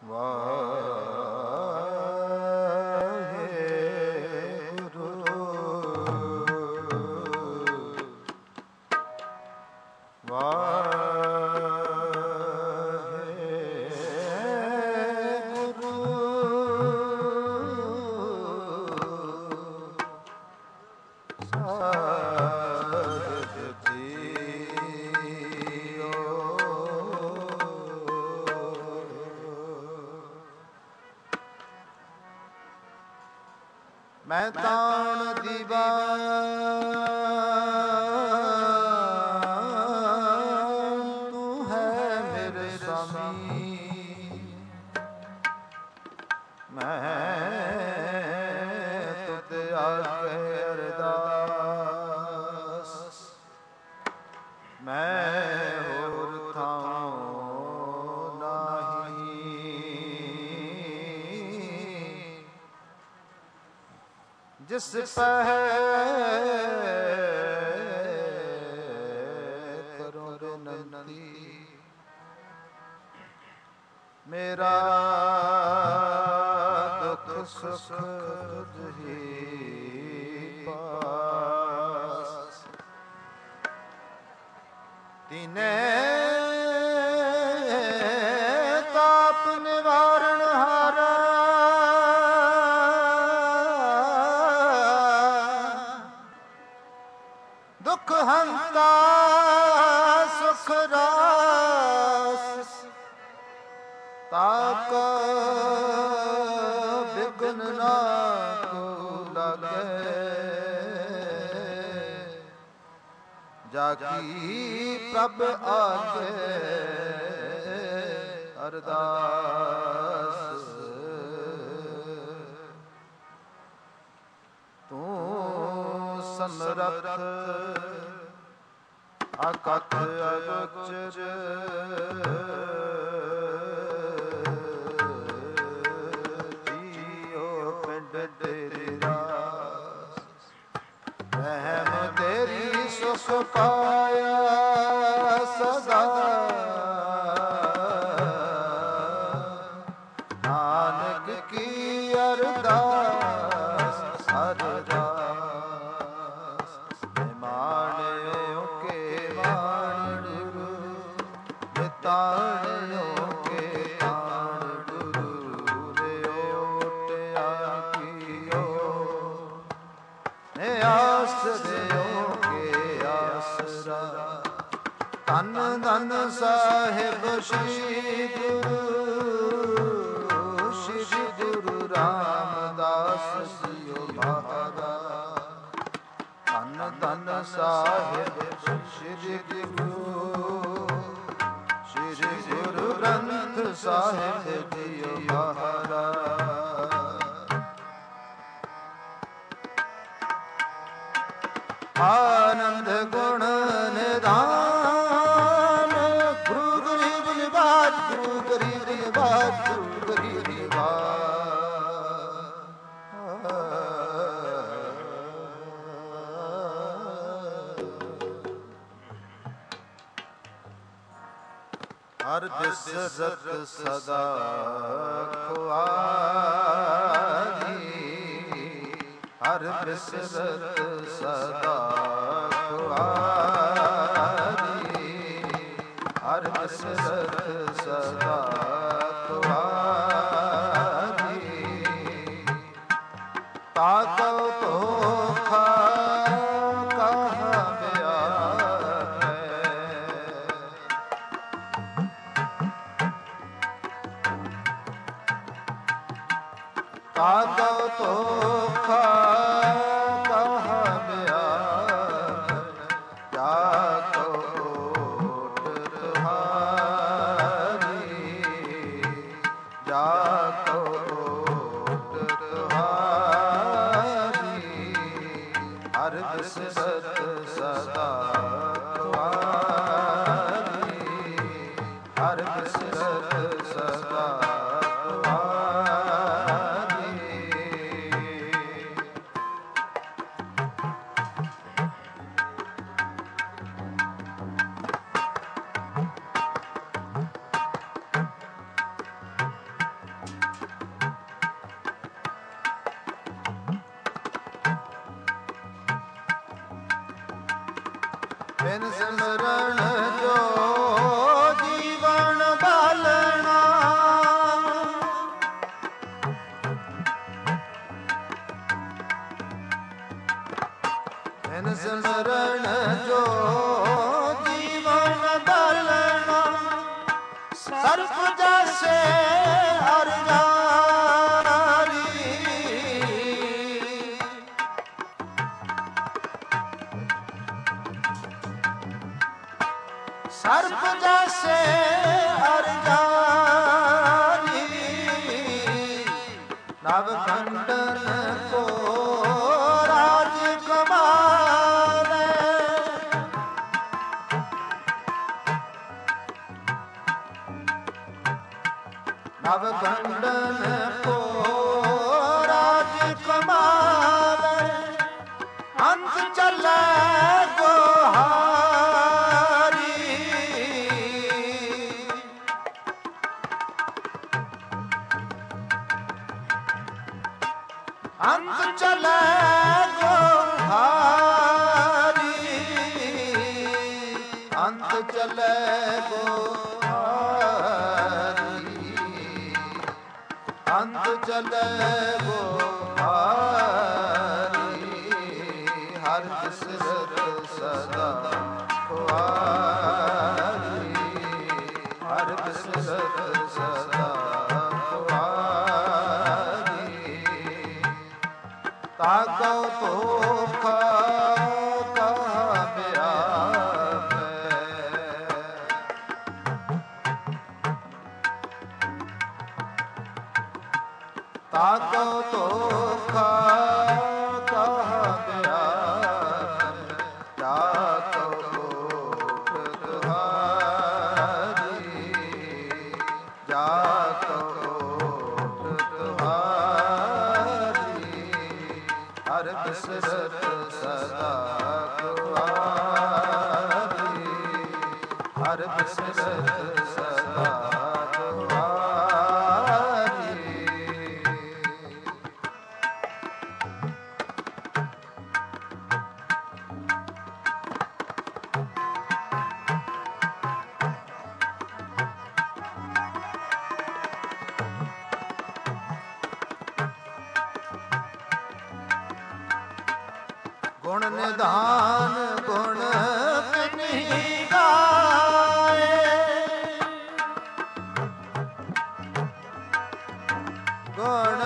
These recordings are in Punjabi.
ਮੈਂ ਤਾਣ ਦੀਵਾ ਤੂੰ ਹੈ ਮੇਰੇ ਸਾਮੀ, ਮੈਂ ਤੁਧ ਆਗੇ ਅਰਦਾਸ, ਮੈਂ ਹੋਰ ਥਾਂ ਨਾਹੀ। ਜਿਸ ਕਰੋ ਬੇਨਤੀ ਮੇਰਾ ਦੁੱਖ ਸੁਖ ਹੀ ਪਾਸ, ਤਿਨੇ ਤਾਪ ਨਿਵਾਰਨ ਹਾਰਾ, ਦੁਖ ਹੰਤਾ ਸੁਖ ਰਾਸ, ਤਾਕਾ ਬਿਘਨ ਨਾ ਕੋ ਲਾਗੈ, ਜਾ ਕੀ ਪ੍ਰਭ ਆਗੇ ਅਰਦਾਸ। ਤੂੰ ਸਮਰੱਥ ਅਕਥ ਅਗੋਚਰ, ਜੀਉ ਪਿੰਡ ਤੇਰੀ ਰਾਸ, ਰਹਿਮ ਤੇਰੀ ਸੁਖ ਪਾਇਆ ਸਦਾ, ਨਾਨਕ ਕੀ ਅਰਦਾਸ ਅਰਦਾਸ। ਮਾਣਿਓ ਕੇ ਮਾਣ ਗੁਰੂ, ਨਿਤਾਣਿਓ ਕੇ ਤਾਣ ਗੁਰੂ, ਓਟਿਆ ਕੀਓ ਨੇ ਆਸ ਦਿਓ ਕੇ ਆਸਰਾ। ਧੰਨ ਧੰਨ ਸਾਹਿਬ ਸ੍ਰੀ ਗੁਰੂ, ਸ੍ਰੀ ਗੁਰੂ ਰਾਮਦਾਸ ਜੀਓ ਮਹਾਰਾਜ। ਧੰਨ ਧੰਨ ਸਾਹਿਬ ਸ੍ਰੀ ਗੁਰੂ, ਸ੍ਰੀ ਗੁਰੂ ਗ੍ਰੰਥ ਸਾਹਿਬ ਜੀਓ ਮਹਾਰਾਜ। ਆਨੰਦ ਗੁਣ ਨਿਧਾਨ, ਗੁਰੂ ਗਰੀਬ ਨਿਵਾਜ, ਗੁਰੂ ਗਰੀਬ ਨਿਵਾਜ, ਗੁਰੂ ਗਰੀਬ ਹਰ ਬਿਸਰਤ ਸਦਾ ਖੁਆਰੀ, ਹਰ ਬਿਸਰਤ ਸਦਾ ਖੁਆਰੀ, ਹਰ ਬਿਸਰਤ ਸਦਾ ਖੁਆਰੀ। ਤਾਕਉ ਧੋਖਾ ਕਹਾ ਬਿਆਪੈ, ਤਾਕਉ ਧੋਖਾ ਕਹਾ ਬਿਆਪੈ, ਕਿਆ ਕਉ ਓਟ ਤੁਹਾਰੀ, ਜਾ ਕਉ ਓਟ ਤੁਹਾਰੀ। ਹਰ ਬਿਸਰਤ ਸਦਾ ਖੁਆਰੀ, ਹਰ ਬਿਸਰਤ ਸਦਾ ਬਿਨ ਸਿਮਰਨ ਜੋ ਜੀਵਨ ਬਾਲਣਾ, ਬਿਨ ਸਿਮਰਨ ਜੋ ਜੀਵਨ ਬਾਲਣਾ, ਸਰਪ ਜੈਸੇ ਹਰ ਜਾਰੀ, ਸਰਪ ਜੈਸੇ ਹਰ ਜਾਰੀ, ਨਵ ਖੰਡਨ ਕੋ ਰਾਜ ਕਮਾਵੇ, ਨਵ ਖੰਡਨ ਕੋ ਰਾਜ ਕਮਾਵੇ, ਅੰਤ ਚੱਲੇ ਗੋਹਾਰੀ, ਅੰਤ ਚੱਲੇ ਗੋਹਾਰੀ, ਅੰਤ ਚੱਲੇ ਗੋਹਾਰੀ, ਅੰਤ ਚੱਲੇ ਗੋਹਾਰੀ, ਹਰਿ ਬਿਸਰਤ ਸਦਾ ਖੁਆਰੀ, ਹਰਿ ਬਿਸਰਤ ਸਦਾ ਖੁਆਰੀ, ਤਾਕੋ ਧੋਖਾ ਕਾਮਿਆ ਤਾਕੋ ਧੋਖਾ ਕਾਮਿਆ, ਤਾਕੋ ਧੋਖ ਤੁਹਾਰੀ, ਜਾਕੋ ਧੋਖ ਤੁਹਾਰੀ, ਹਰਿ ਬਿਸਰਤ ਸਦਾ ਖੁਆਰੀ, ਹਰਿ ਬਿਸਰਤ ਸਦਾ ਖੁਆਰੀ। ਗੁਣ ਨਿਧਾਨ ਗੁਣ ਕਿਨਹੀ ਗਾਏ, ਗੁਣ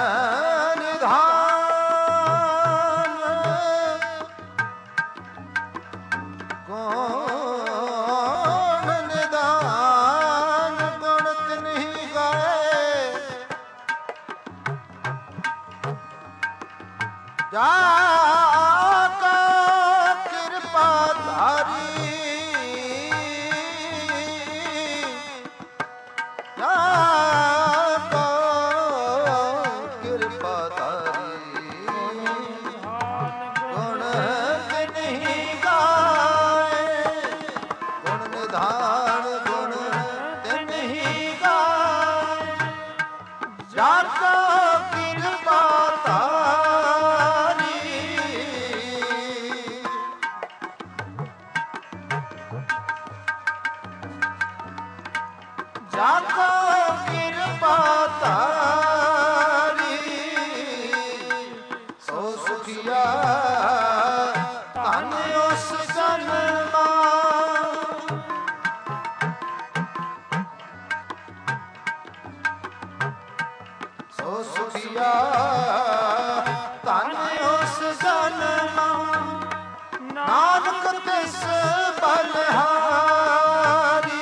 ਨਿਧਾਨ ਗੁਣ ਨਿਧਾਨ ਗੁਣ ਕਿਨਹੀ ਗਾਏ, ਜਾ ਜਾਕੋ ਕਿਰਪਾ ਤਾਰੀ, ਸੋ ਸੁਖੀਆ ਧਨ ਉਸ ਜਨਮਾ, ਸੋ ਸੁਖੀਆ ਧਨ ਉਸ ਜਨਮਾ, ਨਾਨਕ ਤਿਸ ਬਲਿਹਾਰੀ,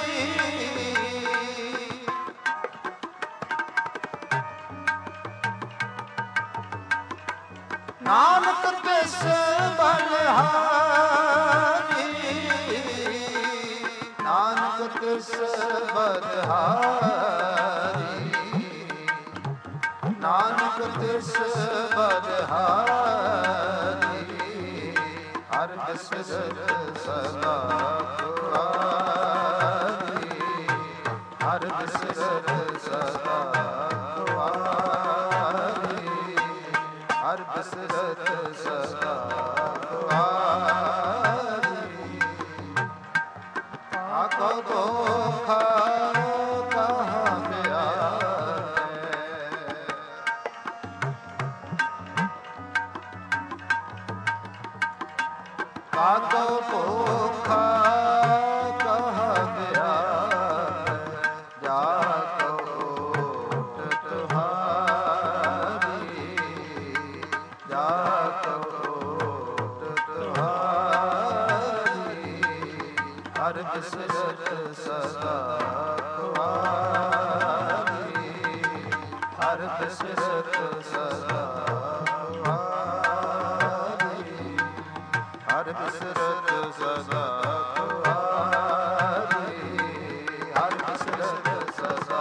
ਨਾਨਕ ਤਿਸ ਬਲਿਹਾਰੀ, ਨਾਨਕ ਤਿਸ ਬਲਿਹਾਰੀ, ਨਾਨਕ ਤਿਸ ਬਲਿਹਾਰੀ, ਹਰਿ ਬਿਸਰਤ ਸਦਾ ਖੁਆਰੀ, ਹਰਿ ਬਿਸਰਤ ਸਦਾ ਖੁਆਰੀ, ਹਰਿ ਬਿਸਰਤ ਸਦਾ ਖੁਆਰੀ। ਬਿਸਰਤ ਸਦਾ ਤੁਹਾਰੀ, ਹਰ ਬਿਸਰਤ ਸਦਾ ਤੁਹਾਰੀ, ਹਰ ਬਿਸਰਤ ਸਦਾ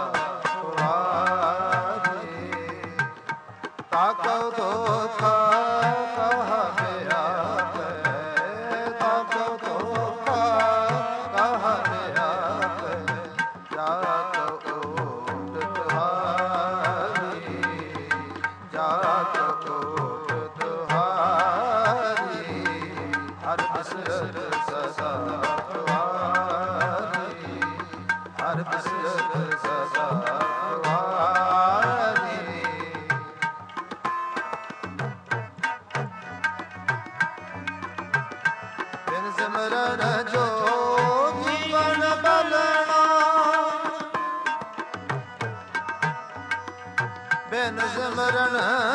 ਤੁਹਾਰੀ। ਤਾਕਉ ਧੋਖਾ ਕਹਾ ਬਿਆਪੈ, ਤਾਕਉ ਧੋਖਾ ਕਹਾ ਬਿਆਪੈ, ਜਾਤਿ ਓਟ ਤੁਹਾਰੀ, ਜਾਤਿ ਓਟ ਤੁਹਾਰੀ, ਹਰ ਬਿਸਰਤ ਸਦਾ ਤੁਹਾਰੀ, ਹਰ ਬਿਸਰਤ ਸਦਾ ਤੁਹਾਰੀ। ਬਿਨ ਸਿਮਰਨ ਜੋ ਜੀਵਨ ਬਲਣਾ, ਬਿਨ ਸਿਮਰਨ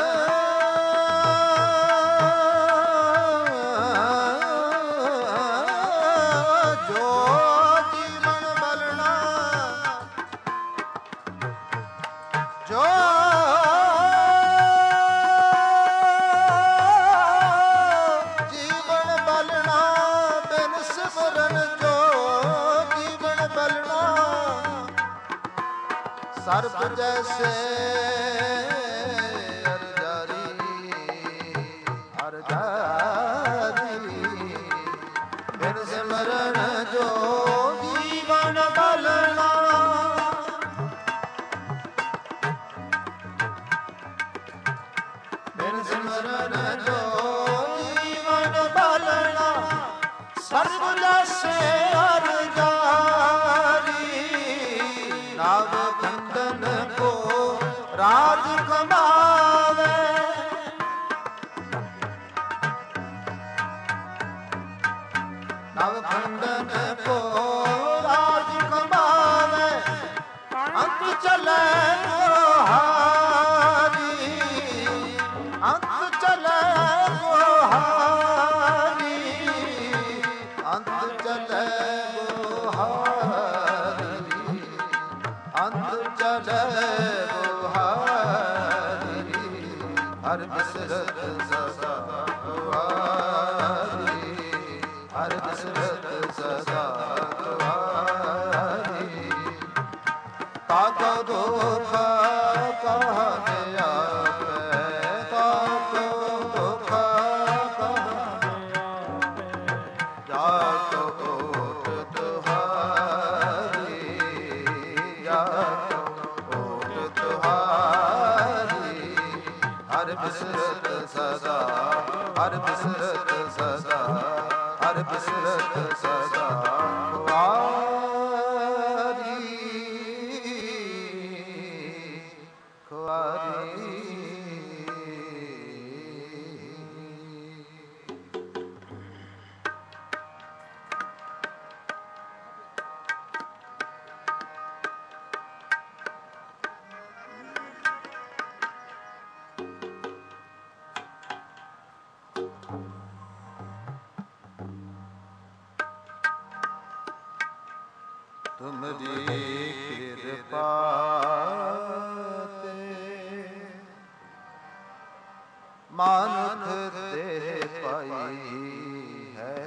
ਜੋ ਜੀਵਨ ਬਲਣਾ, ਜੋ ਜੀਵਨ ਬਲਣਾ, ਬਿਨ ਸਿਮਰਨ ਜੋ ਜੀਵਨ ਬਲਣਾ। ਸਰਪ ਜੈਸੇ ਅਰ ਜਾਰੀ, ਅਰ ਜਾਰੀ, ਬਿਨ ਸਿਮਰਨ ਜੋ ਜੀਵਨ ਬਲਣਾ। ਬਿਨ ਸਿਮਰਨ ਜੋ ਜੀਵਨ ਬਲਣਾ, ਸਰਬ ਜੈਸੇ ਅਰ ਜਾਰੀ। ਨਵ ਖੰਡਨ ਕੋ ਰਾਜ ਕਮਾਵੇ, ਨਵ ਖੰਡਨ ਕੋ ਰਾਜ ਕਮਾਵੇ, ਅੰਤ ਚਲੇ ਗੋਹਾਰੀ, ਅੰਤ ਚਲੇ ਗੋਹਾਰੀ, ਅੰਤ ਚਲੇ ਗੋਹਾਰੀ, ਅੰਤ ਚਲੇ ਗੋਹਾਰੀ, ਹਰ ਬਿਸਰਤ ਸਦਾ ਤੁਹਾਰੀ, ਹਰ ਬਿਸਰਤ ਸਦਾ ਤੁਹਾਰੀ। ਤਾਕਉ ਧੋਖਾ ਕਹਾ ਬਿਆਪੈ, ਤਾਕਉ ਧੋਖਾ ਕਹਾ ਬਿਆਪੈ, ਜਾਤਿ ਓਟ ਤੁਹਾਰੀ, ਜਾਤਿ ਓਟ ਤੁਹਾਰੀ, ਹਰ ਬਿਸਰਤ ਸਦਾ, ਹਰ ਬਿਸਰਤ ਸਦਾ, ਹਰ ਬਿਸਰਤ ਸਦਾ ਤੁਹਾਰੀ, ਖੁਆਰੀ। ਤੁਮਰੀ ਕਿਰਪਾ ਤੇ ਮਾਨੁਖ ਤੇ ਪਾਈ ਹੈ,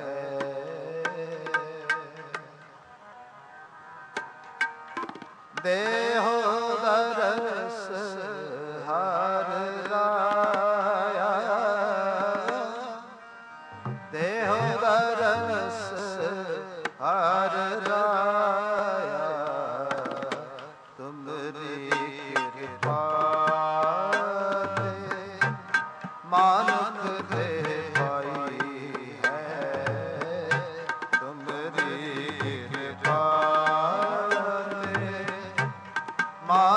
ਦੇਹੋ ਦਰਸ ਹਰ ਰਾਇਆ, ਦੇਹੋ ਦਰਸ ਹਰ ਰਾਇਆ, ਤੁਮਰੀ ਕਿਰਪਾ ਤੇ ਮਾਨੁਖ ਤੇ ਪਾਈ ਹੈ, ਤੁਮਰੀ ਕਿਰਪਾ ਤੇ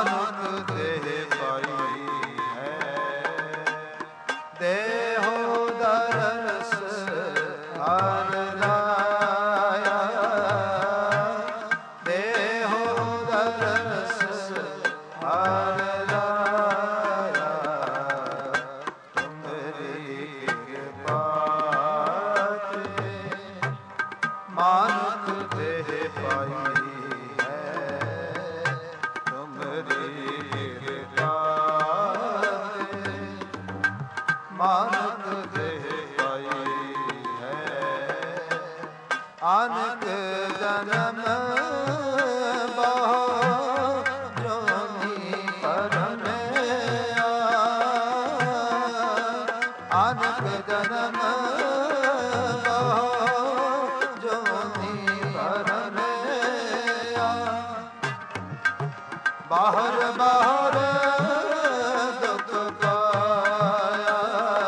ਬਾਹਰ ਬਾਹਰ ਦੁਖ ਪਾਇਆ,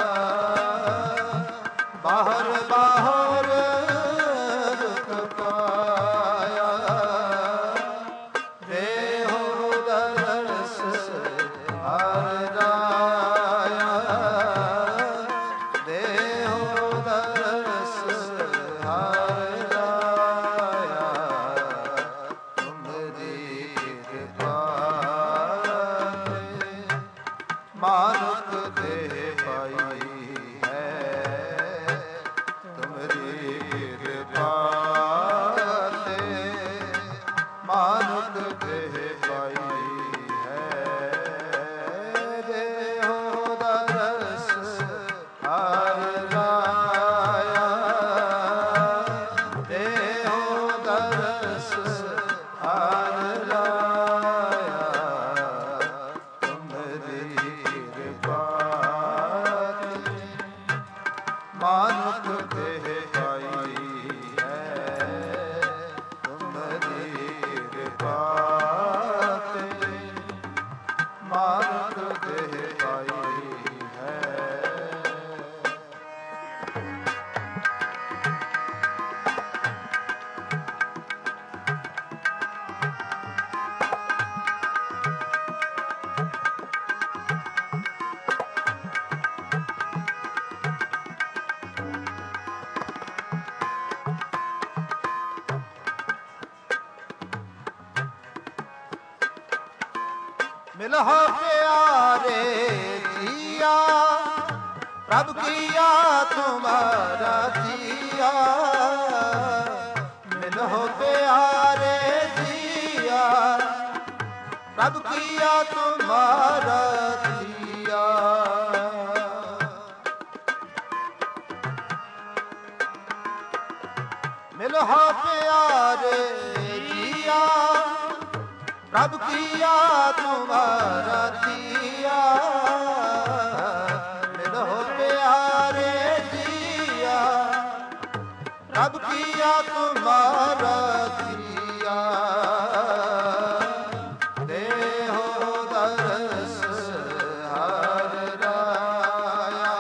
ਬਾਹਰ ਬਾਹਰ ਦੁਖ ਪਾਇਆ, ਦੇਹੁ ਦਰਸ ਹਰਿ ਰਾਇਆ, ਦੇਹੁ ਦਰਸ ਹਰਿ ਰਾਇਆ, ਤੁਮਰੀ ਕਿਰਪਾ ਮਾਨੁਖ ਦੇਹ ਪਾਈ ਹੈ, ਤੁਮਰੀ ਕਿਰਪਾ ਤੇ ਮਾਨੁਖ ਦੇਹ ਪਾਈ ਹੈ, ਦੇਹੁ ਦਰਸ ਹਰਿ ਰਾਇਆ, ਦੇਹੁ ਦਰਸ ਹਰਿ ਰਾਇਆ, ਤੁਮਰੀ ਕਿਰਪਾ ਤੇ ਮਾਨੁਖ ਦੇਹ ਪਾਈ ਹੈ, ਤੁਮਰੀ ਕਿਰਪਾ ਤੇ ਮਾਨੁਖ ਦੇਹ ਪਾਈ ਹੈ। मिलहो प्यारे जिया, प्रभु किया तुम्हारा जिया, मिलहो प्यारे जिया, प्रभु किया तुम्हारा जिया, मिलहो प्यारे जिया, प्रभु किया तुम्हारा दिया, मिलहो प्यारे जिया, प्रभु किया तुम्हारा दिया, देहो दरस हरि राया,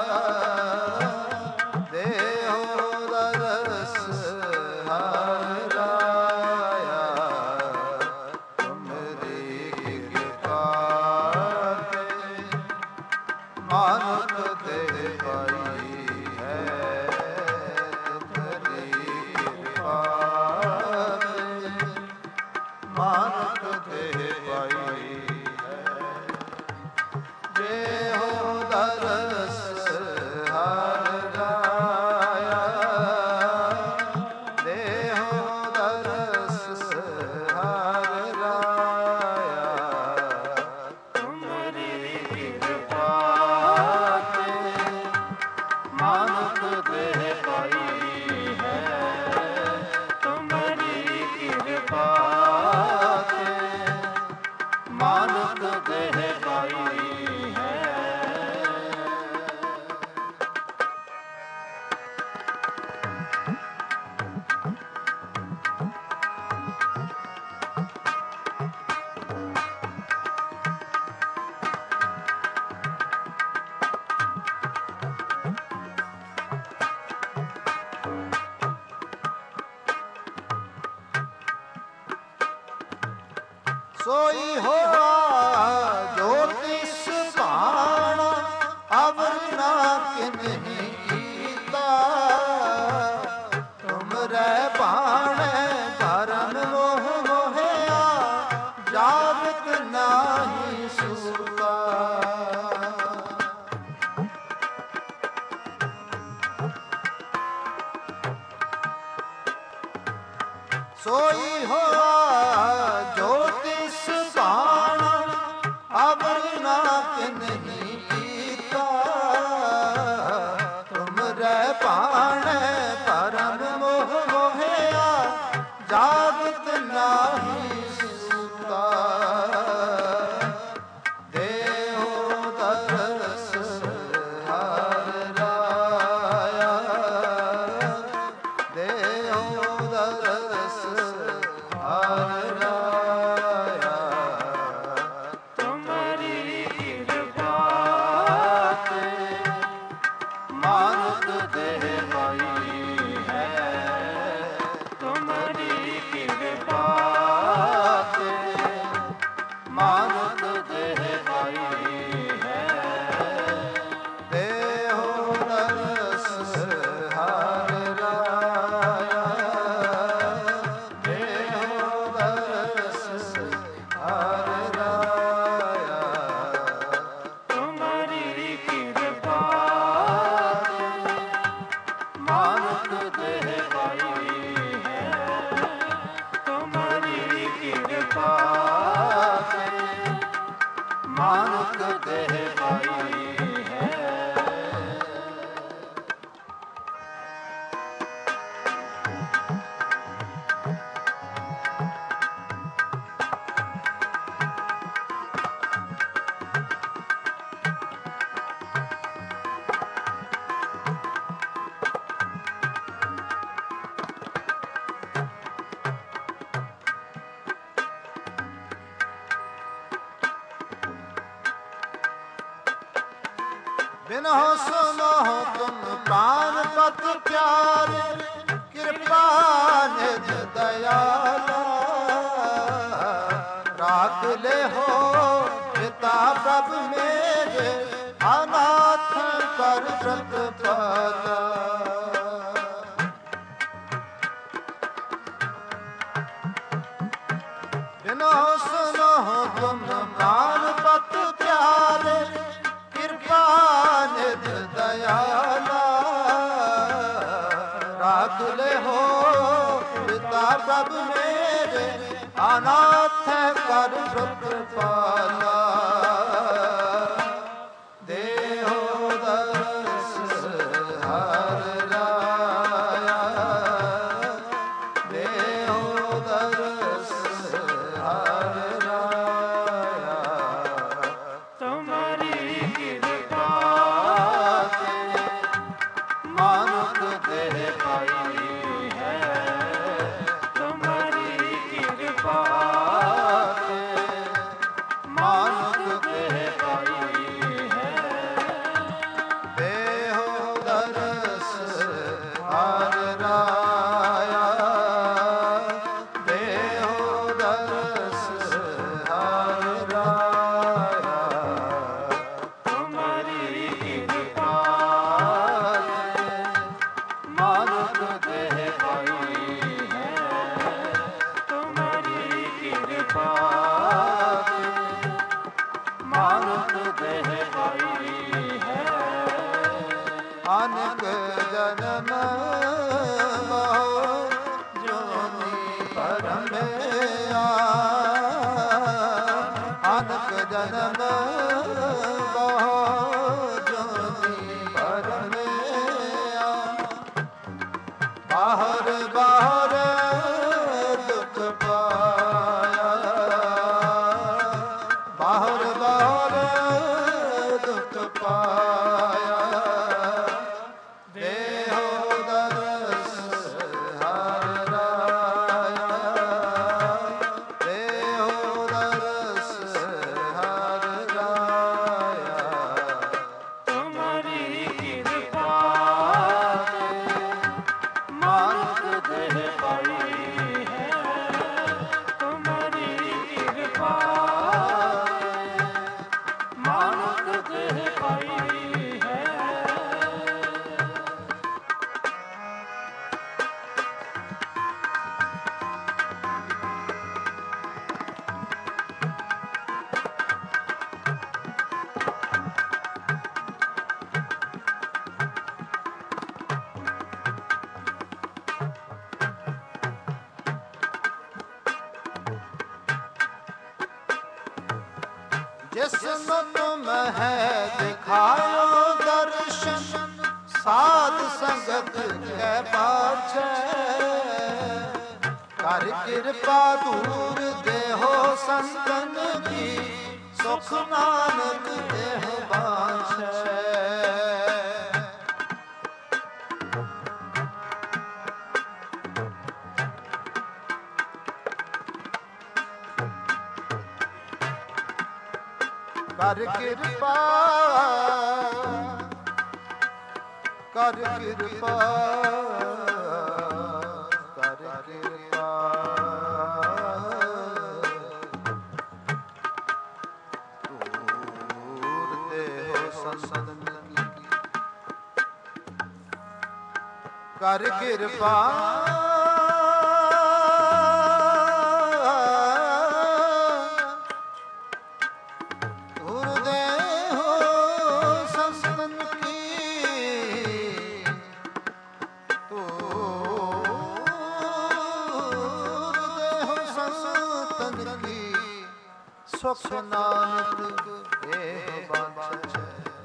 देहो दरस हरि राया, मानुख देह पाई है, तुमरी कृपा ते मानुख देह पाई है, देहो दरस हरि राया, देहो दरस हरिि राया, तुमरी कृपा मानुख देह पाई है, तुमरी कृपा ते मानुख देह पाई है। सोई होआ जो तिस भाण, अवर ना किन्हीं कीता, तुम रे भाण भरम मोह मोहिया, जागत नाही सूता, सोई होआ जो तिस भाण, अवर ना किन्हीं कीता, तुम रे भाण परम मोह मोहिया, जागत नाही सूता, दे बिनो सुनो तुम प्राण पत प्यारे, कृपा निध दयाला। राख ले हो पिता प्रभु मेरे, अनाथ कर व्रत पाला। बिनो सुनो तुम प्राण पत प्यारे, कृपा निध दयाला। राख ले हो पिता प्रभु मेरे, अनाथ कर व्रत पाला। देहो दरस हर राया, देहो दरस हर राया। तुम्हारी कृपा मानुख देह पाई है, तुम्हारी कृपा मानुख देह पाई है। देहो दरस हर राया, देहो दरस हर राया। तुम्हारी कृपा मानुख देह पाई है, तुम्हारी कृपा मानुख देह पाई है। अनेक जन्म मोह जोनि भरम आ। अनेक जन्म मोह जोनि भरम आ। बाहर बाहर दुख पाया, बाहर बाहर दुख पाया। देहो दरस हर राया, देहो दरस हर राया। तुम्हारी कृपा मानुख देह पाई है, तुम्हारी कृपा मानुख देह पाई है। जिसनो तुम है दिखायो दर्शन, साध संगत के पाछे। कर कृपा दूर देहो संतन की, सुख नानक देह बाछे। कर कृपा, कर कृपा, कर कृपा। दूर देहो संतन की, कर कृपा। सुख नानक एह बाछै।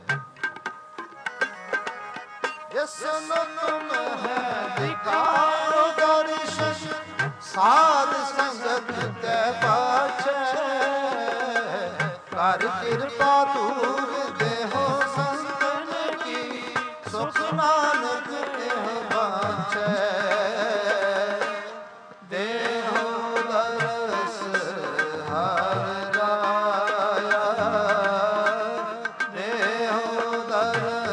जिसनो तुम है दिखाओ दर्शन, साध संगत के पाछे। कर कृपा दूर देहो संतन की, सुख नानक एह बाछै। देहो दरस हर राया, देहो दरस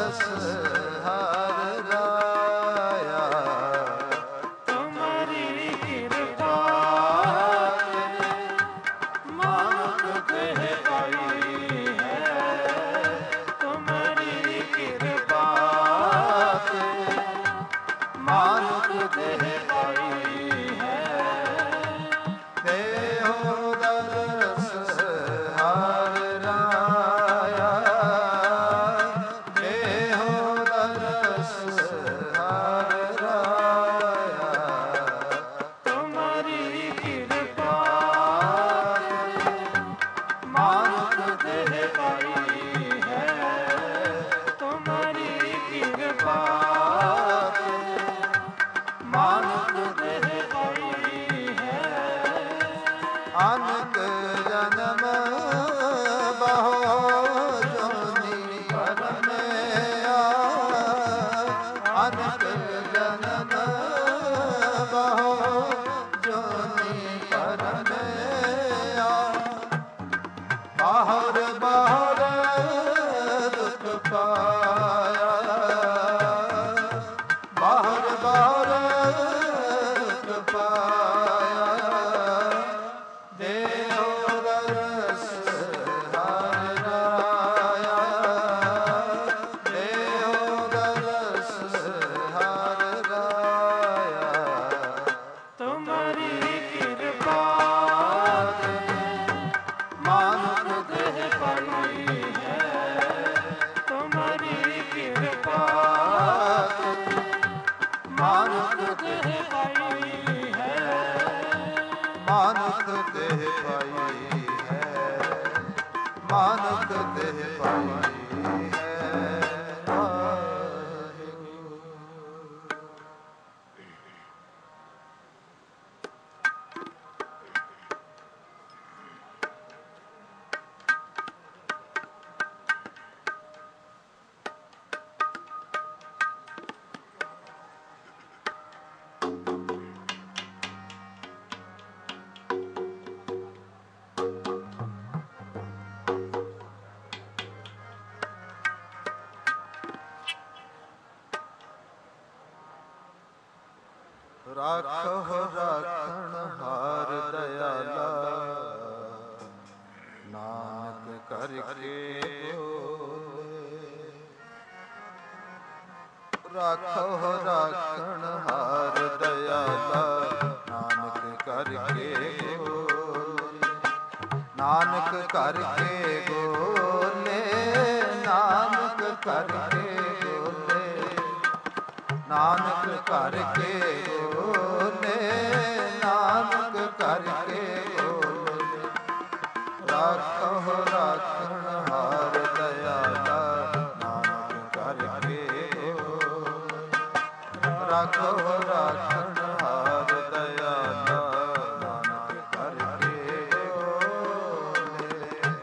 ਮਾਨੁਖ ਦੇਹ ਪਾਈ ਹੈ। ਰਾਖੋ ਰਾਖਣ ਹਾਰ ਦਇਆਲਾ, ਨਾਨਕ ਕਰਕੇ ਬੋਲੇ। ਰਾਖੋ ਰਾਖਣ ਹਾਰ ਦਇਆਲਾ, ਨਾਨਕ ਕਰਕੇ ਬੋਲੇ। ਨਾਨਕ ਕਰਕੇ ਬੋਲੇ, ਨਾਨਕ ਕਰਕੇ ਬੋਲੇ। ਨਾਨਕ ਕਰਕੇ ਬੋਲੇ, ਨਾਨਕ ਕਰਕੇ ਬੋਲੇ। ਰਾਖੋ ਰਾਖਣ ਹਾਰ ਦਇਆਲਾ, ਨਾਨਕ ਕਰਕੇ ਬੋਲੇ। ਰਾਖੋ ਰਾਖਣ ਹਾਰ ਦਇਆਲਾ, ਨਾਨਕ ਕਰਕੇ ਬੋਲੇ।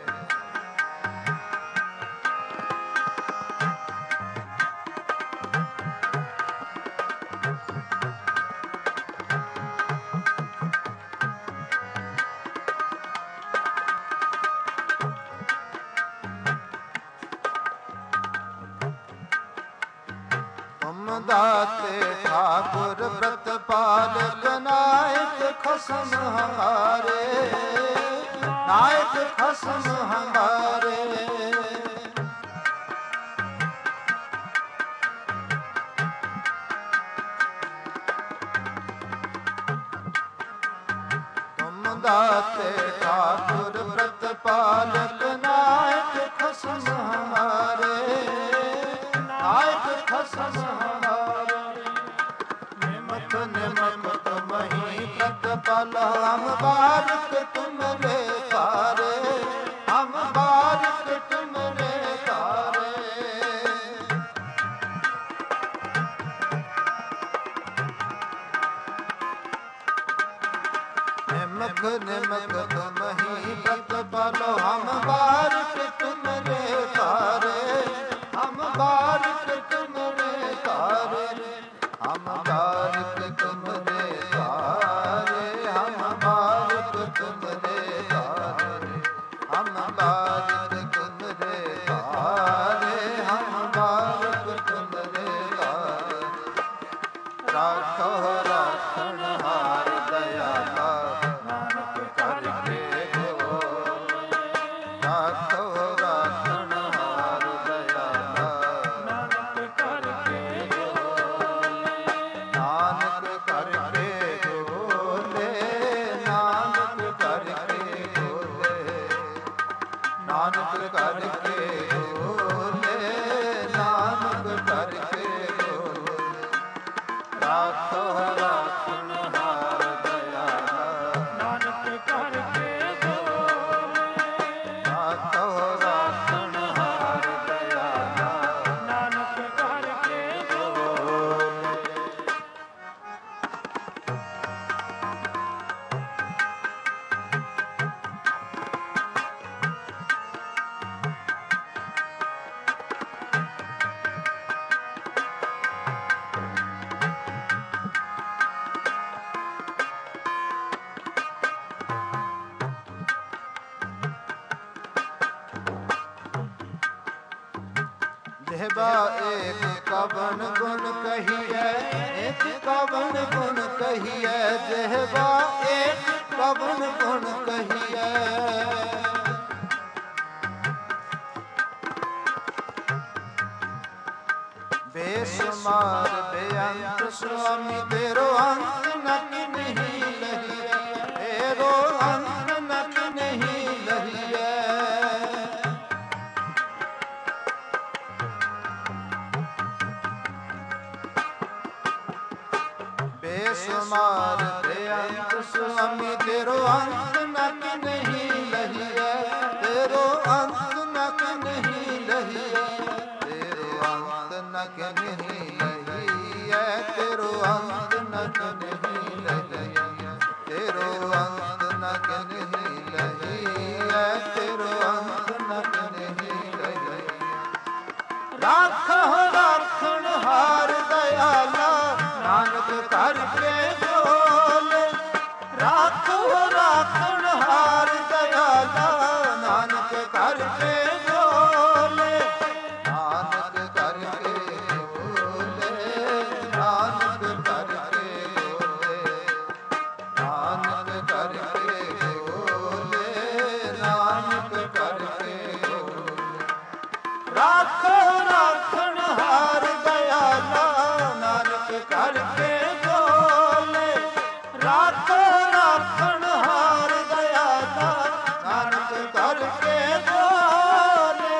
ਦਾਤੇ ਠਾਕੁਰ ਪ੍ਰਤਪਾਲਕ, ਨਾਇਕ ਖਸਮ ਹਮਾਰੇ। ਨਾਇਕ ਖਸਮ ਹਮਾਰੇ। ਤੁਮ ਦਾਤੇ ਠਾਕੁਰ ਪ੍ਰਤਪਾਲਕ, ਨਾਇਕ ਖਸਮ ਹਮਾਰੇ। ਨਾਇਕ ਖਸਮ ਨਿਮਕ ਤੁਮਹੀ ਪ੍ਰਤਪਾਲ, ਹਮ ਬਾਰਿਕ ਤੁਮਰੇ ਤਾਰੇ। ਹਮ ਬਾਰਿਕ ਤੁਮਰੇ ਤਾਰੇ। ਨਿਮਕ ਤੁਮਹੀ ਪ੍ਰਤਪਾਲ, ਹਮ ਬਾਰਿਕ ਤੁਮਰੇ ਤਾਰੇ। ਹਮ ਬਾਰਿਕ ਤੁਮਰੇ ਤਾਰੇ। ਹਮ ਬਾਰਿਕ ਤੁਮਰੇ ਤਾਰੇ। ਹਮ ਬਾਰਿਕ ਤੁਮਰੇ ਤਾਰੇ। ਹਮ ਬਾਰਿਕ ਤੁਮਰੇ ਤਾਰੇ। ਹਮ ਬਾਰਿਕ ਤੁਮਰੇ ਤਾਰੇ। ਰਾਖੋ ਰਾਖਣ ਹਾਰ ਦਇਆਲਾ, ਨਾਨਕ ਕਰਕੇ ਬੋਲੇ। ਰਾਖੋ ਰਾਖਣ ਹਾਰ ਦਇਆਲਾ, ਨਾਨਕ ਕਰਕੇ ਬੋਲੇ। ਨਾਨਕ ਕਰਕੇ ਬੋਲੇ। ਨਾਨਕ ਕਰਕੇ ਬੋਲੇ। ਨਾਨਕ ਕਰਕੇ ਬੋਲੇ। ਨਾਨਕ ਕਰਕੇ ਬੋਲੇ। ਰਾਖੋ ਰਾਖਣ ਹਾਰ ਦਇਆਲਾ, ਨਾਨਕ ਕਰਕੇ ਬੋਲੇ। ਰਾਖੋ ਰਾਖਣ ਹਾਰ ਦਇਆਲਾ, ਨਾਨਕ ਕਰਕੇ ਬੋਲੇ। ਜਿਹਵਾ ਏਕ ਕਵਨ ਗੁਣ ਕਹੀਐ। ਇੱਕ ਕਵਨ ਗੁਣ ਕਹੀਐ। ਜਿਹਵਾ ਏਕ ਕਵਨ ਗੁਣ ਕਹੀਐ। ਬੇਸ਼ੁਮਾਰ ਬੇਅੰਤ ਸੁਆਮੀ, ਤੇਰੋ ਅੰਤ ਨਕ ਨਹੀਂ ਲਹੀਐ। ਤੇਰੋ ਅੰਤ ਨਕ ਨਹੀਂ ਲਹੀਐ। ਬੇਸ਼ੁਮਾਰ ਬੇਅੰਤ ਸੁਆਮੀ, ਤੇਰੋ ਅੰਤ ਨਕ ਨਹੀਂ ਲਹੀਐ। ਤੇਰੋ ਅੰਤ ਕਰਕੇ ਬੋਲੇ, ਰਾਖੋ ਰਾਖਣ ਹਾਰ ਦਇਆਲਾ, ਨਾਨਕ ਕਰਕੇ ਬੋਲੇ, ਨਾਨਕ ਕਰਕੇ ਬੋਲੇ, ਨਾਨਕ ਕਰਕੇ ਬੋਲੇ, ਨਾਨਕ ਕਰਕੇ ਬੋਲੇ, ਨਾਨਕ ਕਰਕੇ ਬੋਲੇ, ਰਾਖੋ ਰਾਖਣ ਹਾਰ ਦਇਆਲਾ, ਨਾਨਕ ਕਰਕੇ ਬੋਲੇ, ਰਾਖੋ ਰਾਖਣ ਹਾਰ ਦਇਆਲਾ, ਨਾਨਕ ਕਰਕੇ ਬੋਲੇ।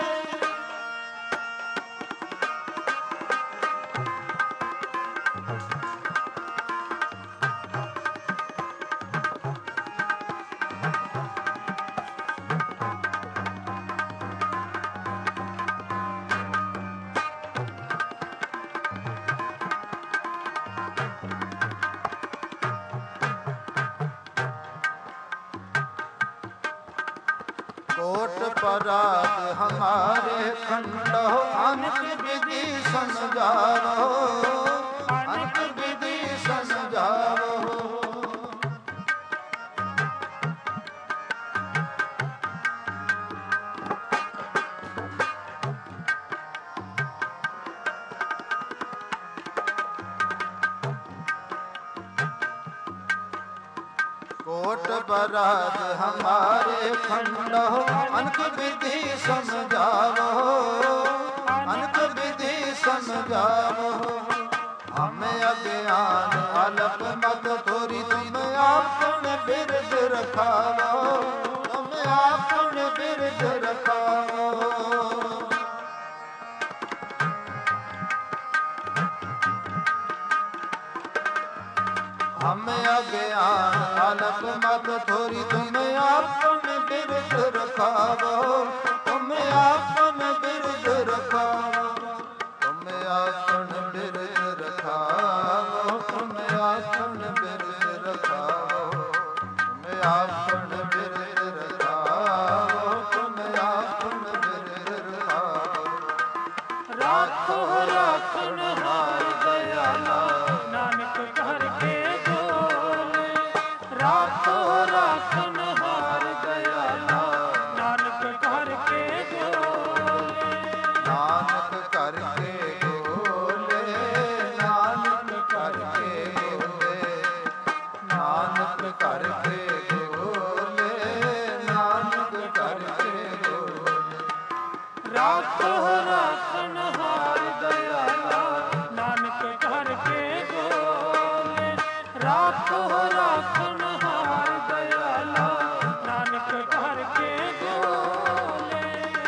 कोट पराग हमारे खंडो, अनक विधि समझावो, अनक विधि समझावो। कोट बराग हमारे खंडो, अनक विधि समझावो, अनक विधि समझावो। हमें अज्ञान अलप मत थोरी, तुम आपन बिरद रखावो, तुम आपन बिरद रखावो। हमें अज्ञान अलप मत थोरी, तुम आपन बिरद रखावो, तुम आपन बिरद रखावो, तुम आपन बिरद रखावो, तुम आपन बिरद रखावो, तुम आपन बिरद रखावो, तुम आपन बिरद रखावो। राखो राखण हार दयाला, नानक करके बोले, राखो राखण हार दयाला, नानक करके बोले, नानक करके बोले, नानक करके बोले, नानक करके बोले, नानक करके बोले। राखो राखण हार दयाला, नानक करके बोले, राखो राखण हार दयाला, नानक करके बोले।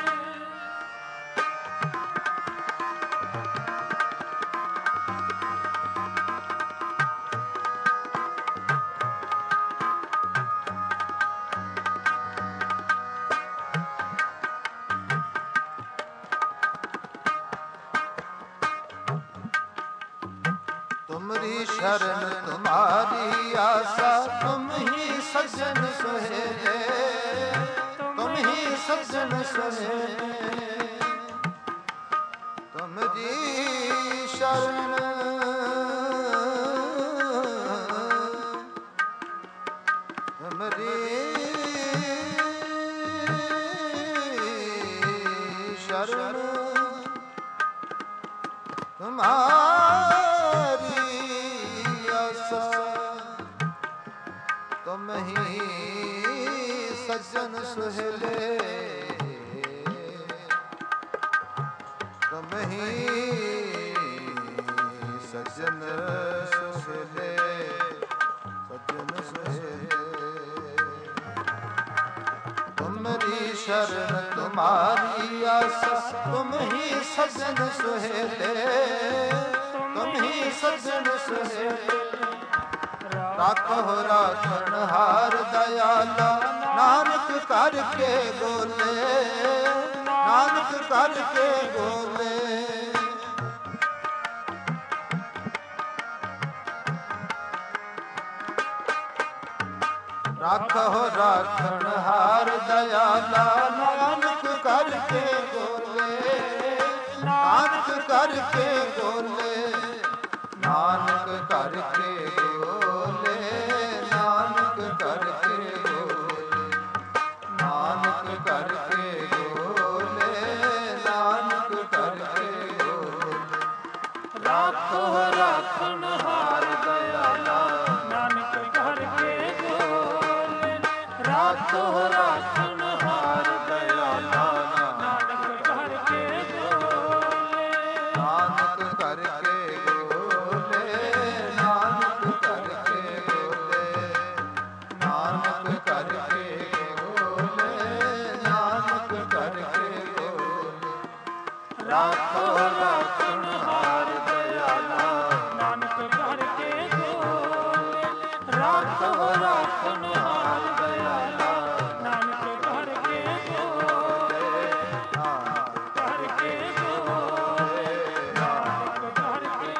तुमरी शरण तुम्हारी आशा, तुम ही सज्जन सुहेले, तुम ही सज्जन सुहेले। तुमरी शरण तुमरी शरण तुम्हारी आशा, तुम ही सज्जन सुहेले, तुम ही सज्जन सुहेले, सज्जन सुहेले। तुमरी शरण तुम्हारी आशा, तुम ही सज्जन सुहेले, तुम ही सज्जन सुहेले। राखो राखण हार दयाला, नानक करके बोले, नानक करके बोले। राखो राखण हार दयाला, नानक करके बोले, नानक करके बोले, नानक करके ਰਾਖੋ ਰਾਖਣ ਹਾਰ ਦਇਆਲਾ, ਨਾਨਕ ਘਰ ਕੇ ਝੋਲੇ ਰਾਖੋ ਰਾਖਣ ਹਾਰ ਦਇਆਲਾ, ਨਾਨਕ ਘਰ ਕੇ ਝੋਲੇ ਘਰ ਕੇ ਝੋਲੇ, ਨਾਨਕ ਘਰ ਕੇ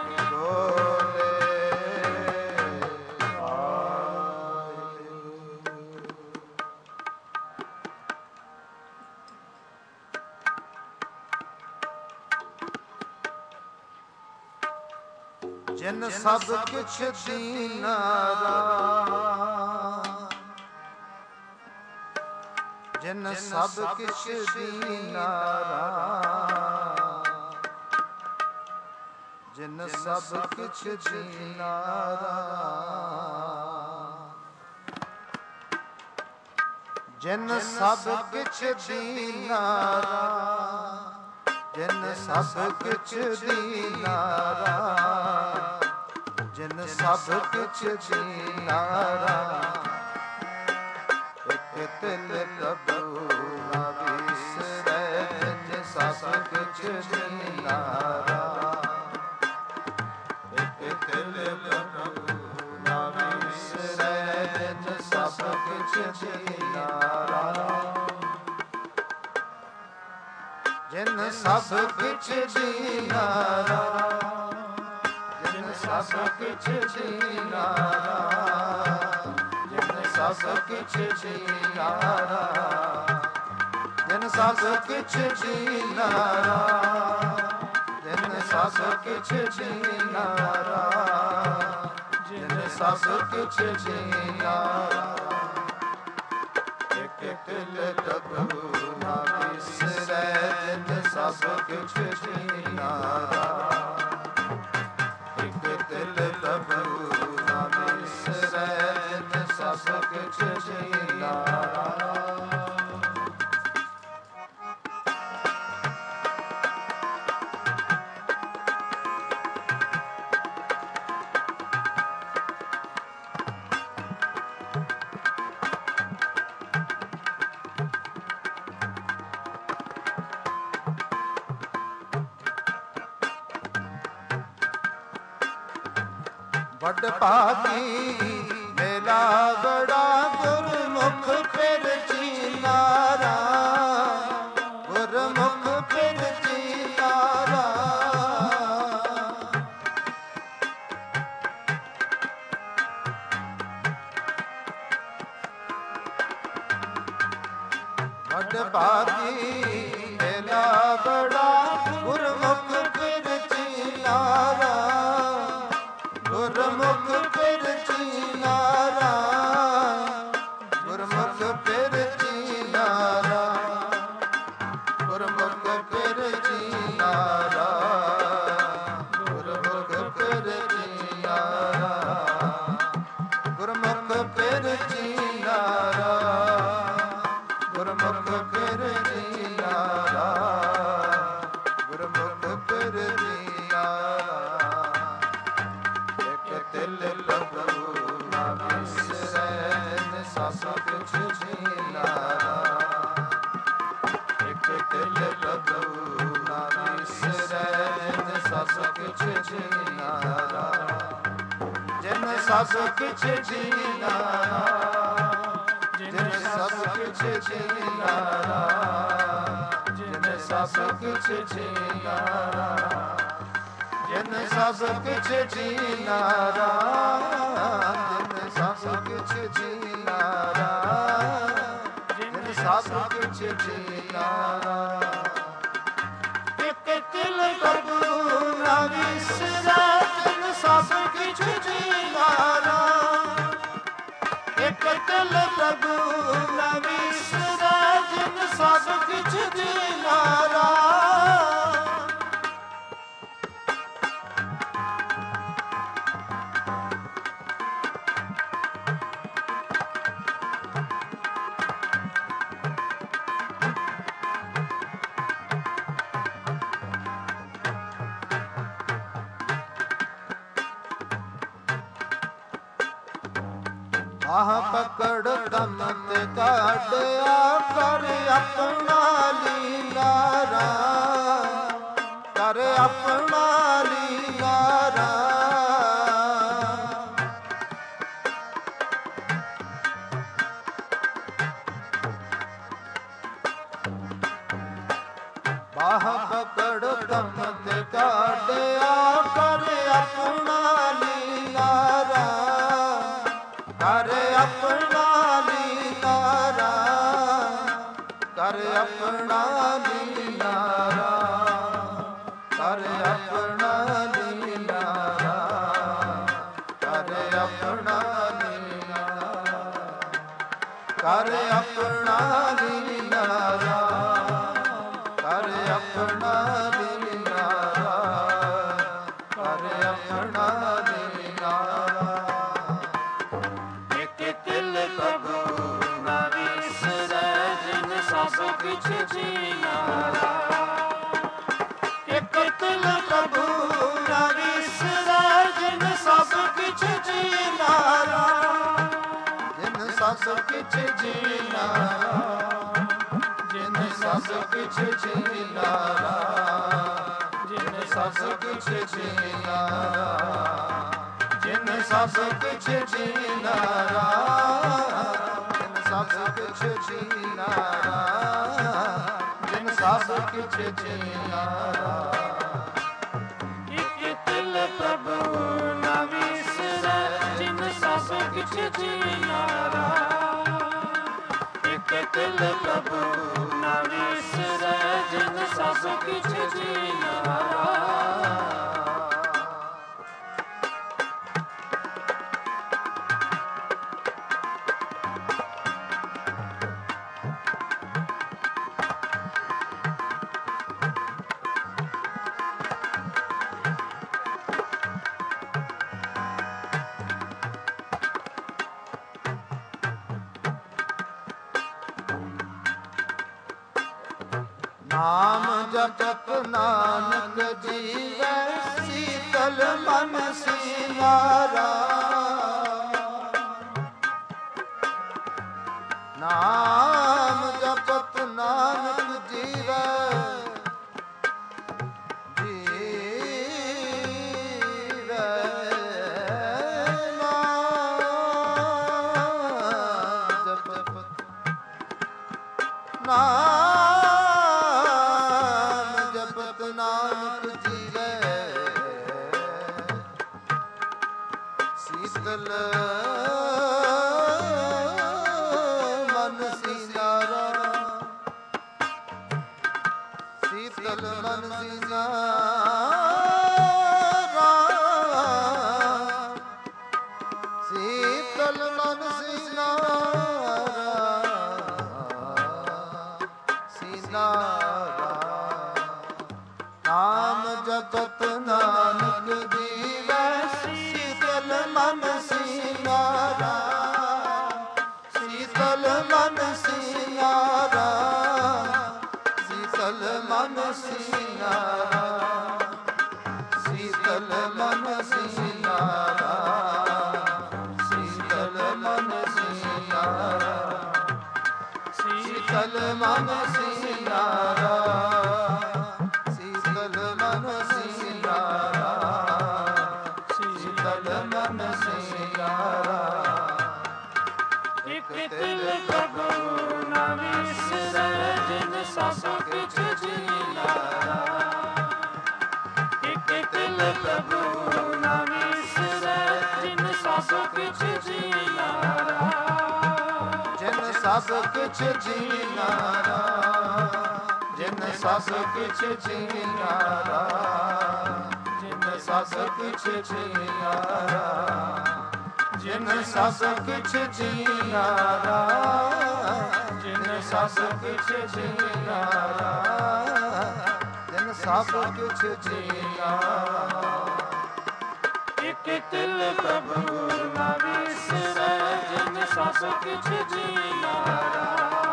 ਜਿਨ ਸਭ ਕਿਛ ਦੀਨਾ ਜਿਨ ਸਭ ਕਿਛ ਦੀਨਾ ਜਿਨ ਸਭ ਕਿਛ ਦੀਨਾ ਜਿਨ ਸਭ ਕਿਛ ਦੀਨਾ ਜਿਨ ਸਭ ਕਿਛ ਦੀਨਾ ਜਿਨ ਸਭ ਕਿਛ ਦੀਨਾ ਇਕ ਤਿਲ ਪ੍ਰਭੂ ਨਾ ਵਿਸਰੈ ਜਿਨ ਸਭ ਕਿਛ ਦੀਨਾ ਇਕ ਤਿਲ ਪ੍ਰਭੂ ਨਾ ਵਿਸਰੈ ਜਿਨ ਸਭ ਕਿਛ ਦੀਨਾ ਜਿਨ ਸਭ ਕਿਛ ਦੀਨਾ ਜਿਨ ਸਭ ਕਿਛ ਦੀਨਾ ਜਿਨ ਸਭ ਕਿਛ ਦੀਨਾ ਜਿਨ ਸਭ ਕਿਛ ਦੀਨਾ ਜਿਨ ਸਭ ਕਿਛ ਦੀਨਾ ਜਿਨ ਸਭ ਕਿਛ ਦੀਨਾ ਇਕ ਤਿਲ ਪ੍ਰਭੂ ਨਾ ਵਿਸਰੈ ਜਿਨ ਸਭ ਕਿਛ ਦੀਨਾ ਇਕ ਤਿਲ ਪ੍ਰਭੂ ਨਾ ਵਿਸਰੈ ਜਿਨ ਸਭ ਕਿਛ ਦੀਨਾ ਵੱਡ ਭਾਗੀ ਮੇਲਾ ਬੜਾ ਗੁਰਮੁਖ ਫਿਰ ਚੀਨਾਰਾ ਗੁਰਮੁਖ ਫਿਰ ਚੀਨਾਰਾ ਵੱਡ ਭਾਗੀ ਮੇਲਾ ਬੜਾ ਗੁਰਮੁਖ ਫਿਰ ਚੀਨਾਰਾ ਗੁਰਮੁਖ ਫਿਰ ਚੀਨਾਰਾ ਗੁਰਮੁਖ ਫਿਰ ਚੀਨਾਰਾ ਗੁਰਮੁਖ ਫਿਰ ਚੀਨਾਰਾ ਗੁਰਮੁਖ ਫਿਰ ਚੀਨਾਰਾ ਗੁਰਮੁਖ ਫਿਰ ਚੀਨਾਰਾ ਗੁਰਮੁਖ ਫਿਰ ਚੀਨਾਰਾ ਗੁਰਮੁਖ ਫਿਰ ਚੀਨਾਰਾ ਤਿਲ ਪ੍ਰਭੂ ਨਾ ਵਿਸਰੈ ਜਿਨ ਸਭ ਕਿਛ ਦੀਨਾ ਇਕ ਤਿਲ ਪ੍ਰਭੂ ਨਾ ਵਿਸਰੈ ਜਿਨ ਸਭ ਕਿਛ ਦੀਨਾ ਜਿਨ ਸਭ ਕਿਛ ਦੀਨਾ ਜਿਨ ਸਭ ਕਿਛ ਦੀਨਾ ਜਿਨ ਸਭ ਕਿਛ ਦੀਨਾ ਜਿਨ ਸਭ ਕਿਛ ਜੀਨਾਰਾ ਜਿਨ ਸਭ ਕਿਛ ਜੀਨਾਰਾ ਜਿਨ ਸਭ ਕਿਛ ਜੀਨਾਰਾ ਇਕ ਤਿਲ ਪ੍ਰਭੂ ਨਾ ਵਿਸਰੈ ਜਿਨ ਸਭ ਕਿਛ ਜੀਨਾਰਾ ਇਕ ਤਿਲ ਪ੍ਰਭੂ ਨਾ ਵਿਸਰੈ ਜਿਨ ਸਭ ਕਿਛ ਜੀਨਾਰਾ ਆਹ ਪਕੜ ਦਮ ਤੇ ਕਾਢਿਆ ਕਰ ਆਪਣਾ ਲੀਲਾਰਾ ਆਹ ਪਕੜ ਤਮਤ ਕਾਢਿਆ ਕਰ ਆਪਣਾ ਲੀਲਾਰਾ, ਕਰ ਆਪਣਾ ਲੀਲਾਰਾ, ਕਰ ਆਪਣਾ ਲੀਲਾਰਾ, ਕਰ ਆਪਣਾ ਲੀਲਾਰਾ, ਕਰ ਆਪਣਾ ਲੀਲਾਰਾ, ਕਰ ਆਪਣਾ ਲੀਲਾਰਾ, ਕਰ ਆਪਣਾ ਲੀਲਾਰਾ, ਕਰ ਆਪਣਾ ਲੀਲਾਰਾ। ਇਕ ਤਿਲ ਪ੍ਰਭੂ ਨਾ ਵਿਸਰੈ ਜਿਨ ਸਭ ਕਿਛ ਜੀਨਾਰਾ, ਇਕ ਤਿਲ ਪ੍ਰਭੂ ਨਾ ਵਿਸਰੈ ਜਿਨ ਸਭ ਕਿਛ ਜੀਨਾਰਾ, ਜਿਨ ਸਭ ਕਿਛ ਜੀਨਾਰਾ, ਜਿਨ ਸਭ ਕਿਛ ਜੀਨਾਰਾ, ਜਿਨ ਸਭ ਕਿਛ ਜੀਨਾਰਾ, ਜਿਨ ਸਭ ਕਿਛ ਜੀਨਾਰਾ, ਜਿਨ ਸਭ ਕਿਛ ਜੀਨਾਰਾ, ਜਿਨ ਸਭ ਕਿਛ ਜੀਨਾਰਾ। ਇਕ ਤਿਲ ਪ੍ਰਭੂ ਨਾ ਵਿਸਰੈ ਜਿਨ ਸਭ ਕਿਛ ਜੀਨਾਰਾ, ਇਕ ਤਿਲ ਪ੍ਰਭੂ ਨਾ ਵਿਸਰੈ ਜਿਨ ਸਭ ਕਿਛ ਜੀਨਾਰਾ। ਨਾਮ ਜਪਤ ਨਾਨਕ ਜੀਵੈ, ਸੀਤਲ ਮਨ ਸੀਨਾਰਾ, ਨਾਮ ਜਪਤ ਨਾਨਕ ਜੀਵੈ, ਜੀਵੈ ਨਾਮ ਜਪਤ ਨਾਮ ਜਪਤ ਨਾਨਕ ਜੀਵੈ, ਸੀਤਲ ਮਨ ਸੀਨਾਰਾ, ਸੀਤਲ ਮਨ ਸੀਨਾਰਾ, ਸੀਤਲ ਮਨ ਸੀਨਾਰਾ, ਨਾਮ ਜਪਤ ਨਾਨਕ ਜੀਵੈ, ਸੀਤਲ ਮਨ ਸੀਨਾਰਾ, ਸੀਤਲ ਮਨ ਸੀਨਾਰਾ, ਸੀਤਲ ਮਨ ਸੀਨਾਰਾ, ਸੀਤਲ ਮਨ ਸੀਨਾਰਾ, ਸੀਤਲ ਮਨ ਸੀਨਾਰਾ, ਸੀਤਲ ਮਨ ਸੀਨਾਰਾ, ਸੀਤਲ ਮਨ ਸੀਨਾਰਾ, ਸੀਤਲ ਮਨ ਸੀਨਾਰਾ। ਇਕ ਤਿਲ ਪ੍ਰਭੂ ਨਾ ਵਿਸਰੈ ਜਿਨ ਸਭ ਕਿਛ ਜੀਨਾਰਾ, ਇਕ ਤਿਲ ਪ੍ਰਭੂ ਨਾ ਵਿਸਰੈ ਜਿਨ ਸਭ ਕਿਛ ਜੀਨਾਰਾ, ਜਿਨ ਸਭ ਕਿਛ ਜੀਨਾਰਾ, ਜਿਨ ਸਭ ਕਿਛ ਜੀਨਾਰਾ, ਜਿਨ ਸਭ ਕਿਛ ਜੀਨਾਰਾ, ਜਿਨ ਸਭ ਕਿਛ ਜੀਨਾਰਾ, ਜਿਨ ਸਭ ਕਿਛ ਜੀਨਾਰਾ, ਜਿਨ ਸਭ ਕਿਛ ਜੀਨਾਰਾ। ਇਕ ਤਿਲ ਪ੍ਰਭੂ ਨਾ ਵਿਸਰੈ ਜਿਨ ਸਭ ਕਿਛ ਜੀਨਾਰਾ,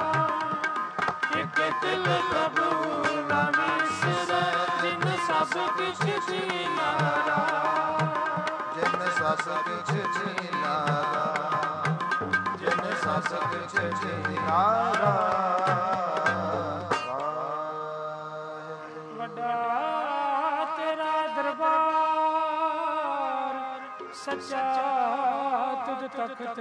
ਇਕ ਤਿਲ ਪ੍ਰਭੂ ਨਾ ਵਿਸਰੈ ਜਿਨ ਸਭ ਕਿਛ ਜੀਨਾਰਾ, ਜਿਨ ਸਭ ਕਿਛ ਜੀਨਾਰਾ, ਜਿਨ ਸਭ ਕਿਛ ਜੀਨਾਰਾ। ਵੱਡਾ ਤੇਰਾ ਦਰਬਾਰ ਸੱਚਾ ਤੁਧ ਤਖਤ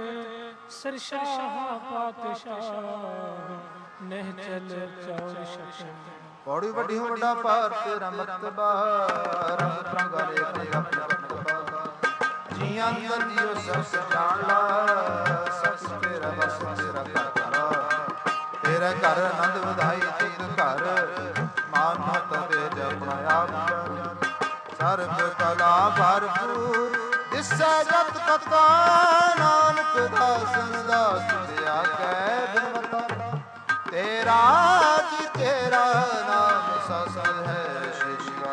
ਸਰਸ਼ਾਹ ਪਾਤਸ਼ਾਹ ਨਹਿ ਚਲ ਚੌਰ ਸ਼ਕਲ ਪੌੜੀ ਵੱਡੀ ਹੋ ਵੱਡਾ ਪਾਰ ਤੇਰਾ ਮਰਤਬਾ ਰੰਗ ਪ੍ਰੰਗਾਲੇ ਤੇਰਾ ਮਰਤਬਾ ਜੀਆਂ ਅੰਦਰ ਜੀਓ ਸਭ ਜਾਣ ਲਾ ਸਭ ਤੇਰਾ ਬਸ ਤੇਰਾ ਘਰ ਤੇਰਾ ਘਰ ਆਨੰਦ ਵਧਾਈ ਤੀਨ ਘਰ ਮਾਨ ਮਤ ਦੇ ਜਪਣਾ ਆਪ ਸਰਬ ਕਲਾ ਭਰਪੂਰ ਦਿਸੈ ਜਤ ਕਤਾ ਨਾਨਕ ਦਾਸਨ ਦਾਸ ਤੇ ਆਗੈ ਬਿਨਵਤਾ ਤੇਰਾ ਜੀ ਤੇਰਾ ਨਾਮ ਸਸਲ ਹੈ ਸ਼ਿਵਾ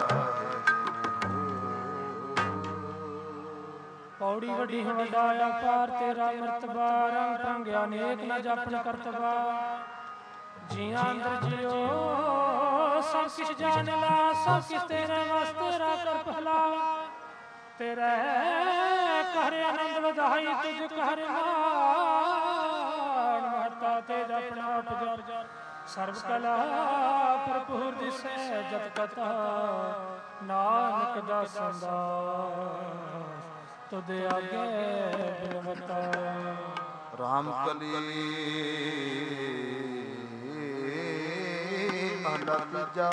ਪੌੜੀ ਵੱਡੀ ਹੋ ਵੱਡਾ ਅਪਾਰ ਤੇਰਾ ਮਰਤਬਾ ਰੰਗ ਰੰਗ ਅਨੇਕ ਨ ਜਾਪਨ ਕਰਤਬਾ ਜੀਆਂ ਅੰਦਰ ਜਿਉ ਸਭ ਕਿਛ ਜਾਣ ਲਾ ਸਭ ਕਿਛ ਤੇਰੇ ਵਾਸਤੇ ਤੇਰਾ ਕਰ ਭਲਾ ਤੇਰੇ ਘਰ ਆਨੰਦ ਵਧਾਈ ਤੁਝ ਘਰ ਮਾਣ ਮਹਤਾ ਤੇ ਜਪਣਾ ਉਪਜਰ ਸਰਬ ਕਲਾ ਭਰਪੂਰ ਦਿਸੈ ਜਤ ਕਥਾ ਨਾਨਕ ਦਾਸਨ ਦਾਸ ਤੁਧ ਆਗੇ ਬਿਨਵਤਾ ਰਾਮ ਕਲੀ ਮਹਲਾ ਤੀਜਾ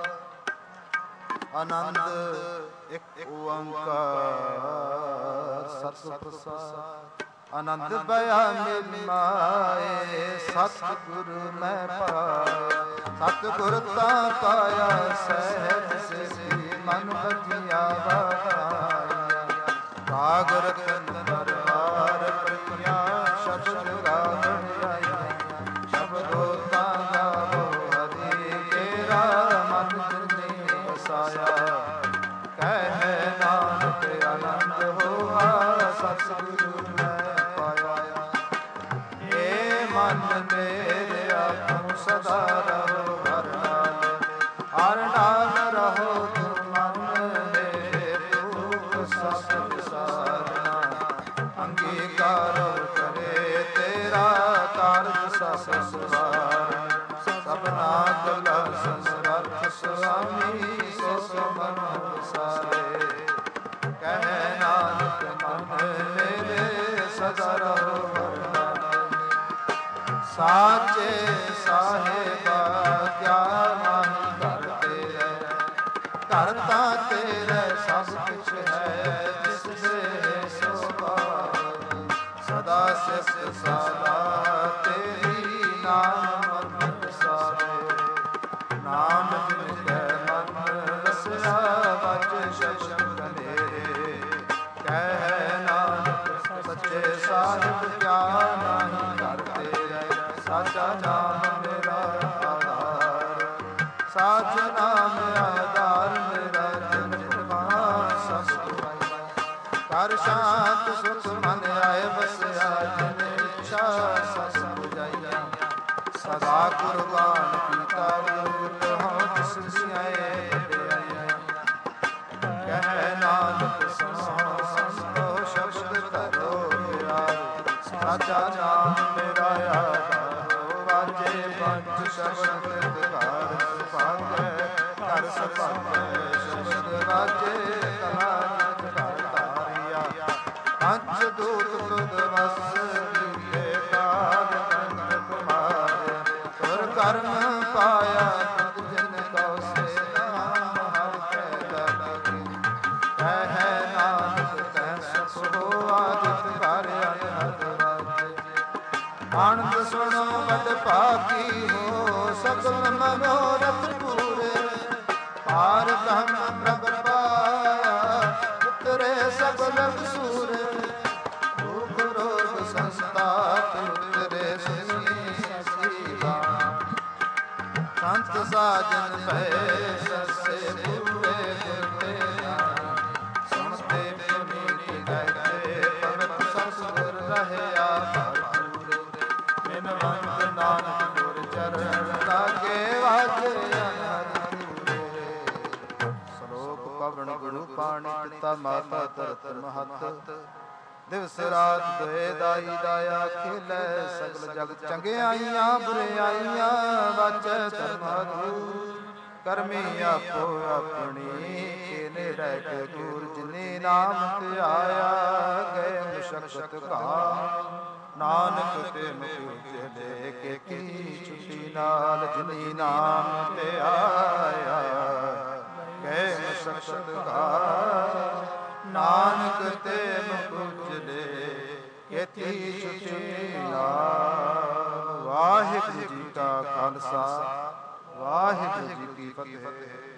ਆਨੰਦ ਇੱਕ ਓੰਕਾਰ ਸਤਿ ਪ੍ਰਸਾਦ ਆਨੰਦ ਬਇਆ ਮਿਲ ਮਾਏ ਸਤਿਗੁਰ ਮੈਂ ਪਾਇਆ ਸਤਿਗੁਰ ਤਾਂ ਪਾਇਆ ਸਹਿਜ ਸਿਧੀ ਮਨ ਬਧਿਆ ਵਾਇਆ ਰਾਗ ਰਤਨ ਦਰਬਾਰ ਪ੍ਰਿਆ ਸ਼ਬਦ ਗਾਵਣ ਆਇਆ ਸ਼ਬਦੋ ਤਾਂ ਗਾਵੋ ਹਰੀ ਤੇਰਾ ਮਨ ਜਿਨੇ ਵਸਾਇਆ ਕਹਿ ਨਾਨਕ ਆਨੰਦ ਹੋਆ ਸਤਿਗੁਰੂ ਮੈਂ ਪਾਇਆ ਏ ਮਨ ਮੇਰਿਆ ਤੂੰ ਸਦਾ ਰਹੋ ਹਰ ਨਾਲ ਰਹੋ ਤੂੰ ਮਨ ਮੇਰੇ ਤੂੰ ਸਤਿ ਸਾਰਨਾ ਅੰਗੀਕਾਰ ਕਰੇ ਤੇਰਾ ਕਾਰਜ ਸਸਵਾਰ ਸਭਨਾ ਕਲਾ ਸੰਸਰਥ ਸੁਆਮੀ ਸੋ ਸਮਨ ਸਾਰੇ ਕਹਿ ਨਾਨਕ ਮਨ ਮੇਰੇ ਸਦਾ ਰਹੋ ਹਰ ਸਾਚੇ ਸਾਹਿਬਾ ਕਿਆ ਮਾਹੀ ਘਰ ਤੇਰੇ ਘਰ ਤਾਂ ਤੇਰੇ ਸਭ ਕੁਛ ਹੈ ਜਿਸ ਦੇ ਸੋਭਾ ਸਦਾ ਸਿਫਤ ਸਦਾ ਤੇਰੀ ਨਾਮ ਮਨ ਸਾਰੇ ਨਾਮ ਜਿਨ ਕੈ ਮਨ ਰਸਿਆ ਵਚ ਸ਼ਬਦ ਕਨੇਰੇ ਕਹਿ ਨਾਨਕ ਸੱਚੇ ਸਾਹਿਬ ਕਿਆ ਨਾਹੀ ਘਰ ਤੇਰੇ ਸਾਚਾ ਨਾਮ ਮੇਰਾ ਆਧਾਰ ਸਾਚ ਨਾਮ ਆਧਾਰ ਮੇਰਾ ਜਨ ਮਹਾ ਸਤਿ ਕਰ ਸ਼ਾਂਤ ਸੁਖ ਮਨ ਆਏ ਬਸਿਆ ਜਿਨ ਇੱਛਾ ਸਸ ਬੁਝਾਈਆ ਸਦਾ ਕੁਰਬਾਨ ਕੀਤਾ ਰੂਪ ਹਉ ਤਿਸ ਜਿਆਏ ਵਡਿਆਈਆ ਕਹਿ ਨਾਨਕ ਸੁਣੋ ਸੰਤੋ ਸ਼ਬਦ ਧਰੋ ਪਿਆਰ ਸਾਚਾ ਨਾਮ ਮੇਰਾ ਆਧਾਰ ਵਾਜੇ ਪੰਜ ਸ਼ਬਦ ਦਿਗਾਰ ਸੁਭਾਗੈ ਘਰ ਸੁਭਾਗੈ ਸ਼ਬਦ ਵਾਜੇ ਕਲਾ ਘਰ ਧਾਰਿਆ ਪੰਜ ਦੂਤ ਤੁਧ ਵਸ ਦੀਏ ਕਾਲ ਕੰਠ ਤੁਮਾਰੇ ਤੁਰ ਕਰਮ ਪਾਇਆ ਤੁਧ ਜਿਨ ਕਉ ਸੇ ਨਾਮ ਹਰਿ ਕੈ ਲਾਗੇ ਕਹਿ ਨਾਨਕ ਤੈ ਸੁਖ ਹੋਆ ਜਿਤ ਘਰ ਅਨਹਦ ਰਾਜੇ ਆਨੰਦ ਸੁਣੋ ਵਡ ਭਾਗੀ ਹੋ ਸਗਲ ਮਨੋਰਥ ਪੂਰੇ ਪਾਰ ਬ੍ਰਹਮ ਪ੍ਰਭ ਪਾਇਆ ਉਤਰੇ ਸਗਲ ਸੂਰੇ ਦੁਖ ਰੋਗ ਸੰਤਾਪ ਉਤਰੇ ਸੁਨੀ ਸਸੀਵਾ ਸੰਤ ਸਾਜਨ ਭਏ ਸਸੇ ਪੂਰੇ ਗੁਰਤੇ ਸੁਣਤੇ ਪੁਨੀਤ ਗਏ ਪਵਿੱਤ ਸਤਿਗੁਰ ਰਹਿਆ ਭਰਪੂਰ ਬਿਨ ਵੰਦ ਨਾਨਕ ਗੁਰ ਚਰਨ ਲਾਗੇ ਵਾਜੇ ਅਨਹਦ ਪੂਰੇ ਸ਼ਲੋਕ ਪਵਨ ਗੁਰੂ ਪਾਣੀ ਪਿਤਾ ਮਾਤਾ ਧਰਤ ਮਹਤ ਦਿਵਸ ਰਾਤ ਦੋਏ ਦਾਈ ਦਾਇਆ ਖੇਲੇ ਸਗਲ ਜਗ ਚੰਗਿਆਈਆਂ ਬੁਰਿਆਈਆਂ ਵਾਚੈ ਧਰਮਾਧੂ ਕਰਮੀ ਆਪੋ ਆਪਣੀ ਕਿਨੇ ਰਹਿ ਕੇ ਦੂਰ ਜਿਨੇ ਨਾਮ ਧਿਆਇਆ ਗਏ ਮੁਸ਼ਕਤ ਘਾ ਨਾਨਕ ਤੇ ਮੁਖ ਉਜਲੇ ਕੀਤੀ ਛੁੱਟੀ ਨਾਲ ਜਿਨੀ ਨਾਮ ਤੇ ਆਇਆ ਗਏ ਮਸਕਤ ਘਾਰ ਨਾਨਕ ਤੇ ਮੁਖ ਉਜਲੇ ਕੀਤੀ ਛੁੱਟੀ ਨਾਲ। ਵਾਹਿਗੁਰੂ ਜੀ ਕਾ ਖਾਲਸਾ ਵਾਹਿਗੁਰੂ ਜੀ ਕੀ ਫਤਿਹ।